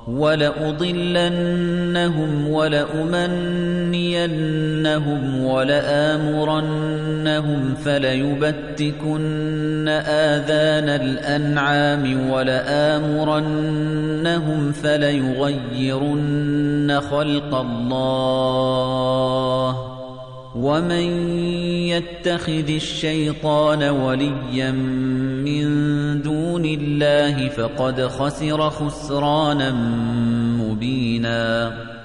وَلَأُضِلَّنَّهُمْ وَلَأُمَنِّيَنَّهُمْ وَلَآمُرَنَّهُمْ فَلَيُبَتِّكُنَّ آذَانَ الْأَنْعَامِ وَلَآمُرَنَّهُمْ فَلَيُغَيِّرُنَّ خَلْقَ اللَّهِ ۚ وَمَن يَتَّخِذِ الشَّيْطَانَ وَلِيًّا مِّن دُونِ اللَّهِ فَقَدْ خَسِرَ خُسْرَانًا مُّبِينًا.